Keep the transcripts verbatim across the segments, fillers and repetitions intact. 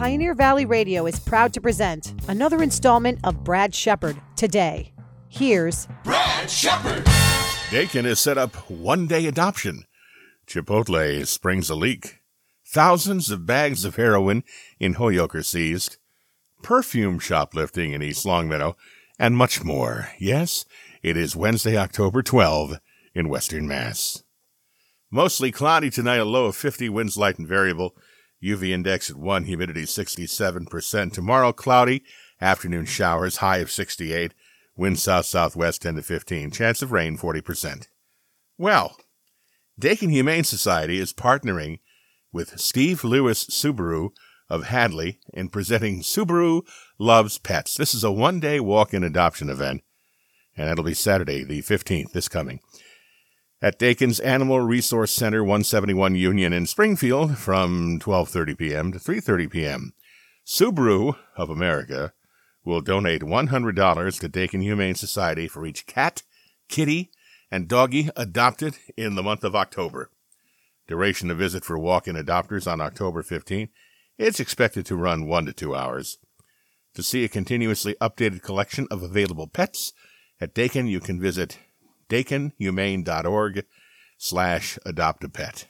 Pioneer Valley Radio is proud to present another installment of Brad Shepard Today. Here's Brad Shepard. Dakin has set up one-day adoption. Chipotle springs a leak. Thousands of bags of heroin in Holyoke are seized. Perfume shoplifting in East Longmeadow, and much more. Yes, it is Wednesday, October twelfth in Western Mass. Mostly cloudy tonight, a low of fifty, winds light and variable. U V index at one, humidity sixty-seven percent. Tomorrow, cloudy, afternoon showers, high of sixty-eight. Wind south-southwest ten to fifteen. Chance of rain forty percent. Well, Dakin Humane Society is partnering with Steve Lewis Subaru of Hadley in presenting Subaru Loves Pets. This is a one-day walk-in adoption event, and it'll be Saturday, the fifteenth, this coming, at Dakin's Animal Resource Center, one seventy-one Union in Springfield, from twelve thirty p.m. to three thirty p.m. Subaru of America will donate one hundred dollars to Dakin Humane Society for each cat, kitty, and doggy adopted in the month of October. Duration of visit for walk-in adopters on October fifteenth. It's expected to run one to two hours. To see a continuously updated collection of available pets at Dakin, you can visit dakinhumane.org slash adopt a pet.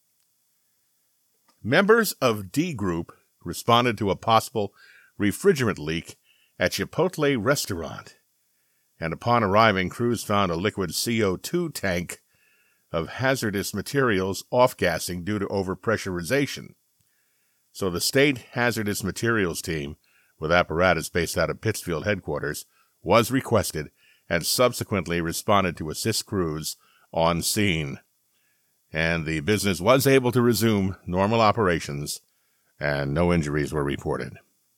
Members of D Group responded to a possible refrigerant leak at Chipotle restaurant, and upon arriving, crews found a liquid C O two tank of hazardous materials off-gassing due to overpressurization. So the state hazardous materials team, with apparatus based out of Pittsfield headquarters, was requested and subsequently responded to assist crews on scene. And the business was able to resume normal operations, and no injuries were reported.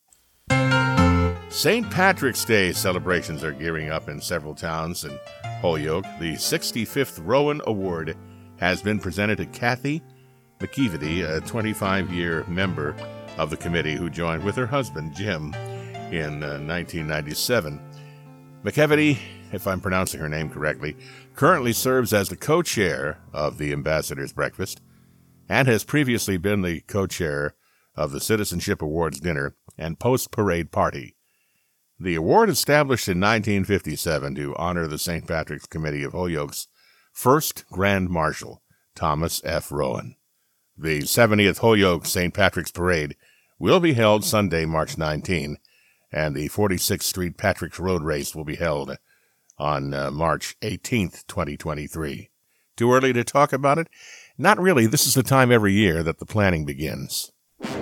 Saint Patrick's Day celebrations are gearing up in several towns in Holyoke. The sixty-fifth Rowan Award has been presented to Kathy McKeevity, a twenty-five-year member of the committee who joined with her husband, Jim, in uh, nineteen ninety-seven. McKeevity, if I'm pronouncing her name correctly, currently serves as the co-chair of the Ambassador's Breakfast and has previously been the co-chair of the Citizenship Awards Dinner and Post-Parade Party. The award, established in nineteen fifty-seven to honor the Saint Patrick's Committee of Holyoke's first Grand Marshal, Thomas F. Rowan. The seventieth Holyoke Saint Patrick's Parade will be held Sunday, March nineteenth, and the forty-sixth Street Patrick's Road Race will be held on uh, March eighteenth, twenty twenty-three. Too early to talk about it? Not really. This is the time every year that the planning begins.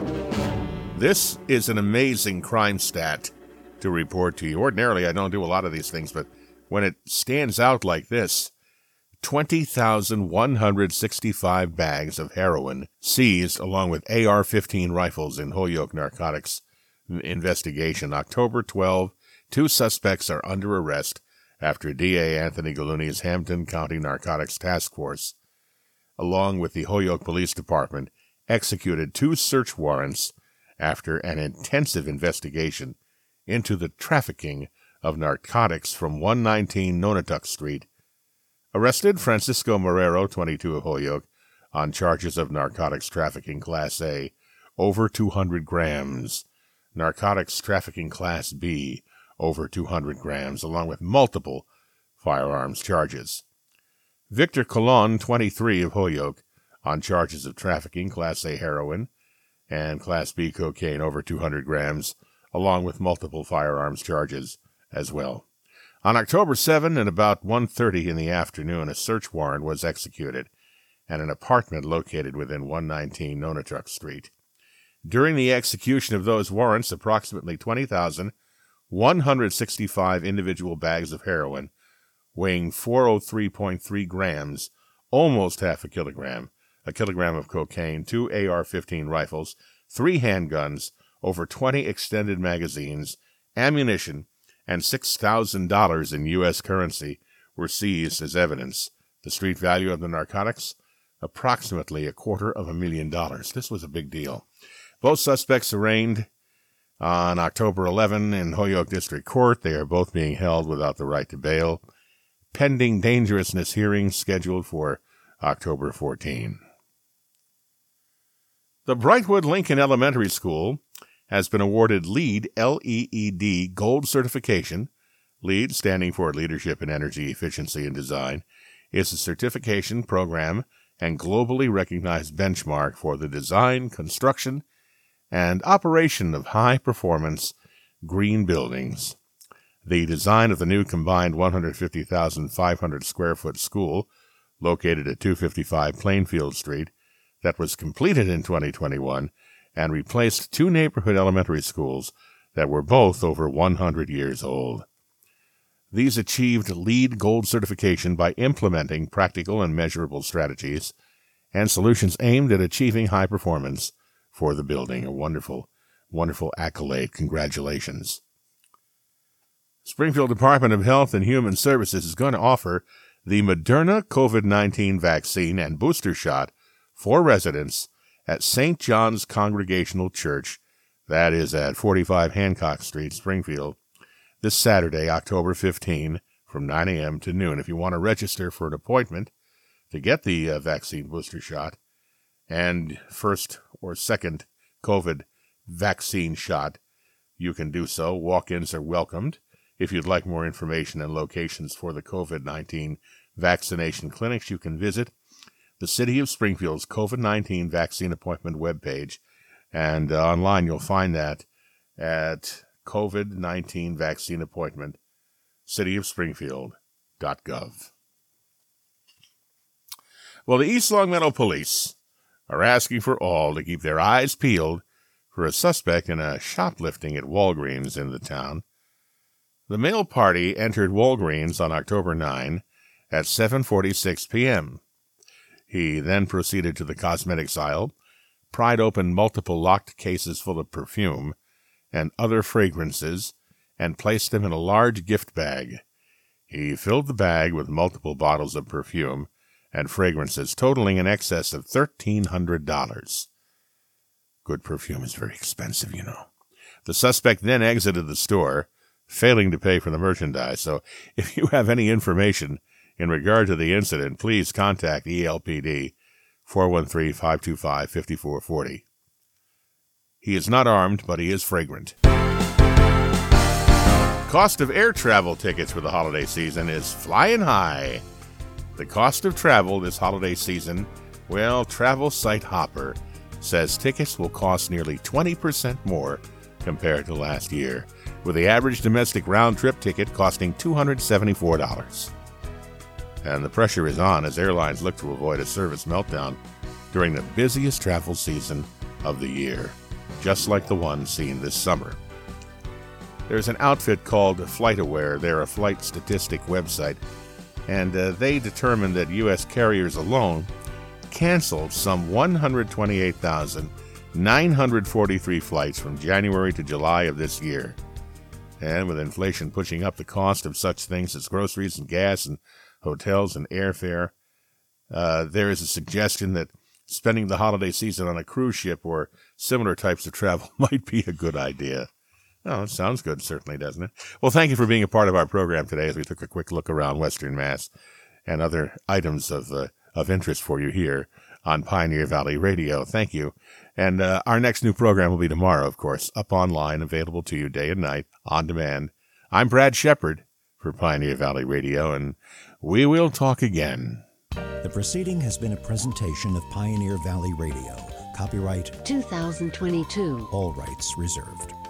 This is an amazing crime stat to report to you. Ordinarily, I don't do a lot of these things, but when it stands out like this, twenty thousand one hundred sixty-five bags of heroin seized along with A R fifteen rifles in Holyoke narcotics investigation. October twelfth, two suspects are under arrest after D A Anthony Galuni's Hampton County Narcotics Task Force, along with the Holyoke Police Department, executed two search warrants after an intensive investigation into the trafficking of narcotics from one nineteen Nonotuck Street. Arrested Francisco Marrero, twenty-two, of Holyoke, on charges of narcotics trafficking Class A, over two hundred grams. Narcotics trafficking Class B, over two hundred grams, along with multiple firearms charges. Victor Colon, twenty-three, of Holyoke, on charges of trafficking Class A heroin and Class B cocaine, over two hundred grams, along with multiple firearms charges as well. On October seventh, at about one thirty in the afternoon, a search warrant was executed at an apartment located within one nineteen Nonotuck Street. During the execution of those warrants, approximately twenty thousand one hundred sixty-five individual bags of heroin, weighing four hundred three point three grams, almost half a kilogram, a kilogram of cocaine, two A R fifteen rifles, three handguns, over twenty extended magazines, ammunition, and six thousand dollars in U S currency were seized as evidence. The street value of the narcotics, approximately a quarter of a million dollars. This was a big deal. Both suspects arraigned on October eleventh in Holyoke District Court. They are both being held without the right to bail, pending dangerousness hearings scheduled for October fourteenth. The Brightwood Lincoln Elementary School has been awarded LEED, L E E D Gold certification. LEED, standing for Leadership in Energy Efficiency and Design, is a certification program and globally recognized benchmark for the design, construction, and operation of high-performance green buildings. The design of the new combined one hundred fifty thousand five hundred square foot school, located at two fifty-five Plainfield Street, that was completed in twenty twenty-one and replaced two neighborhood elementary schools that were both over one hundred years old. These achieved LEED Gold certification by implementing practical and measurable strategies and solutions aimed at achieving high performance for the building. A wonderful, wonderful accolade. Congratulations. Springfield Department of Health and Human Services is going to offer the Moderna COVID nineteen vaccine and booster shot for residents at Saint John's Congregational Church, that is at forty-five Hancock Street, Springfield, this Saturday, October fifteenth, from nine a.m. to noon. If you want to register for an appointment to get the uh, vaccine booster shot and first or second COVID vaccine shot, you can do so. Walk-ins are welcomed. If you'd like more information and locations for the COVID nineteen vaccination clinics, you can visit the City of Springfield's COVID nineteen vaccine appointment webpage, and uh, online you'll find that at COVID nineteen vaccine appointment, city of springfield dot gov. Well, the East Longmeadow Police are asking for all to keep their eyes peeled for a suspect in a shoplifting at Walgreens in the town. The male party entered Walgreens on October ninth at seven forty-six p.m. He then proceeded to the cosmetics aisle, pried open multiple locked cases full of perfume and other fragrances, and placed them in a large gift bag. He filled the bag with multiple bottles of perfume and fragrances, totaling in excess of thirteen hundred dollars. Good perfume is very expensive, you know. The suspect then exited the store, failing to pay for the merchandise. So if you have any information in regard to the incident, please contact E L P D four one three, five two five, five four four zero. He is not armed, but he is fragrant. Cost of air travel tickets for the holiday season is flying high. The cost of travel this holiday season, well, travel site Hopper says tickets will cost nearly twenty percent more compared to last year, with the average domestic round-trip ticket costing two hundred seventy-four dollars. And the pressure is on as airlines look to avoid a service meltdown during the busiest travel season of the year, just like the one seen this summer. There's an outfit called FlightAware. They're a flight statistic website, and uh, they determined that U S carriers alone canceled some one hundred twenty-eight thousand nine hundred forty-three flights from January to July of this year. And with inflation pushing up the cost of such things as groceries and gas and hotels and airfare, uh, there is a suggestion that spending the holiday season on a cruise ship or similar types of travel might be a good idea. Oh, it sounds good, certainly, doesn't it? Well, thank you for being a part of our program today as we took a quick look around Western Mass and other items of uh, of interest for you here on Pioneer Valley Radio. Thank you. And uh, our next new program will be tomorrow, of course, up online, available to you day and night, on demand. I'm Brad Shepard for Pioneer Valley Radio, and we will talk again. The proceeding has been a presentation of Pioneer Valley Radio. Copyright two thousand twenty-two. All rights reserved.